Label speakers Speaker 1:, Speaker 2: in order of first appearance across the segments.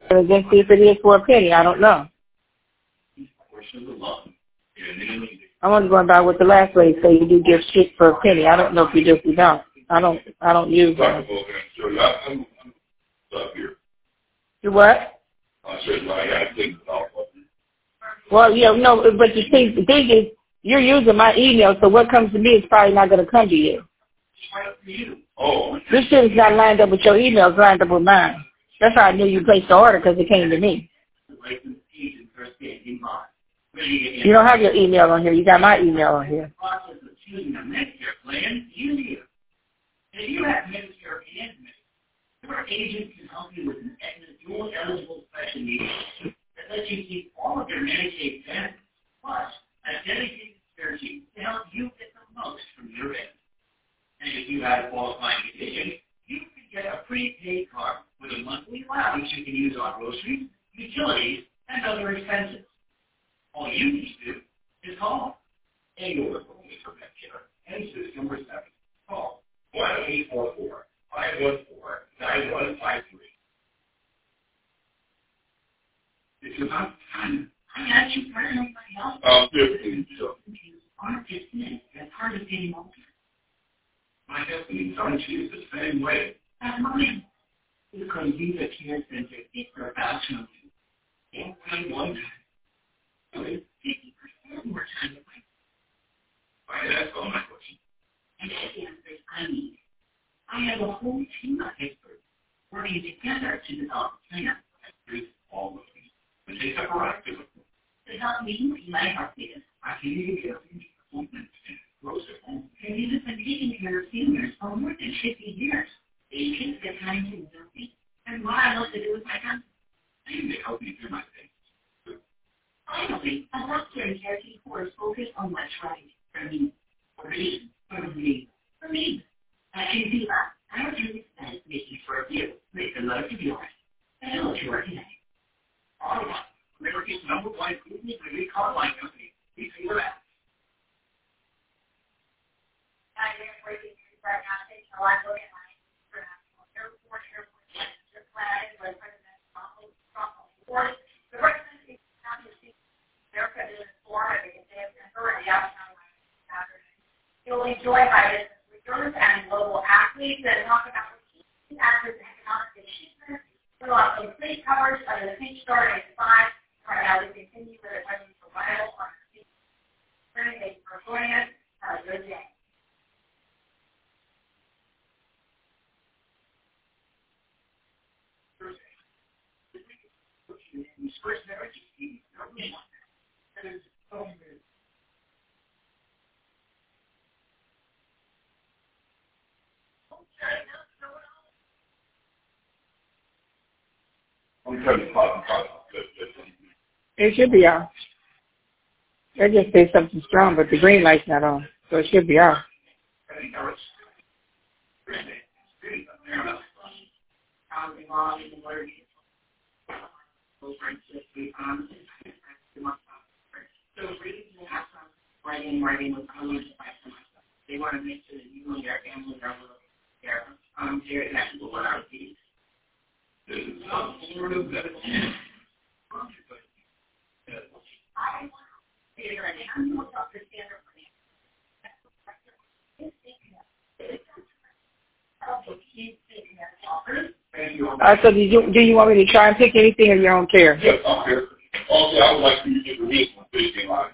Speaker 1: and then see if it is for a penny. I don't know. I'm only going by what the last lady said. You do give shit for a penny. I don't know if you do if you don't. I don't use them. You what? Well, yeah, no, but you see, the thing is, you're using my email, so what comes to me is probably not going to come to you. This shit is not lined up with your email, it's lined up with mine. That's how I knew you placed the order, because it came to me. You don't have your email on here. You got my email on here. If you have Medicare and Medicaid, your agent can help you with an dual eligible special needs that lets you keep all of your Medicaid benefits, plus a dedicated care team to help you get the most from your benefits. And if you have a qualifying condition, you can get a prepaid card with a monthly allowance you can use on groceries, utilities, and other expenses. All you need to do is call. And you're only for Medicare and System 7. Call 1-844-514-9153. It's about time I asked you for somebody else. Aren't just men as hard as getting older. My destinies aren't choose the same way as mine. Because you the care center is for about something. Don't pay one time. So it's 50% more time to wait. Why, that's all my question. And that's the answers I need. I have a whole team of experts working together to develop a plan that treats all of these. But they have a right to it. To help me with my heartbeat, I can even get appointments and grocery home. And you've been taking care of seniors for more than 50 years. Agents get time to know me and what I love to do with my time. And they help me through my things. Finally, a healthcare and care team who is focused on what's right for me. For me. For me. For me. At Viva, I don't really spend making sure you make the most of yours. I know what you are today. All right. America's number one food and relief online company. We see your ads. I'm breaking through diagnostics. So I'm looking at my airport, just flag, like President Trump. The recommendation is not to see America is informed because they have authority outside my Saturday. You'll enjoy my business. And global athletes that talk about key actors and economic achievements. Fill out complete coverage under the page start at 5. Right now, we continue with a financial vital on the page. Thank you for joining us. Have a good day. It should be off. They just say something strong, but the green light's not on, so it should be off. Writing with colors. They want to make sure that you and your family are there. Very happy with what I see. This is some sort of medicine. So do you want me to try and pick anything, or you don't care? Yes, I'm here. Also, I would like you to get the reason for fishing line.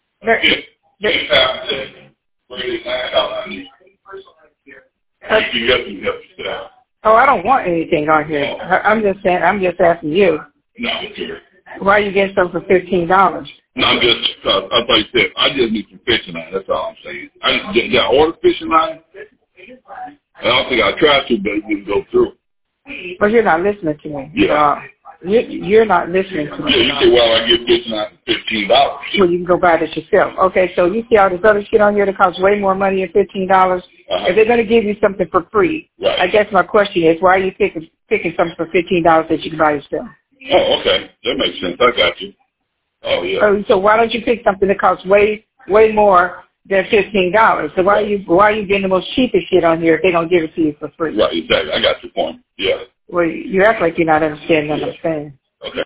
Speaker 1: Oh, I don't want anything on here. I'm just asking you. No, why are you getting something for $15? No, I'm just, I thought you said, I just need some fishing line. That's all I'm saying. I ordered fishing line. I don't think I tried to, but it didn't go through. But you're not listening to me. Yeah. You're not listening to me. Yeah, you say, well, I get fishing line for $15. Well, you can go buy that yourself. Okay, so you see all this other shit on here that costs way more money than $15? If they're going to give you something for free, right. I guess my question is, why are you picking something for $15 that you can buy yourself? Oh, okay. That makes sense. I got you. Oh, yeah. So why don't you pick something that costs way more than $15? So why are you getting the most cheapest shit on here if they don't give it to you for free? Right, exactly. I got your point. Yeah. Well, you act like you're not understanding what I'm saying.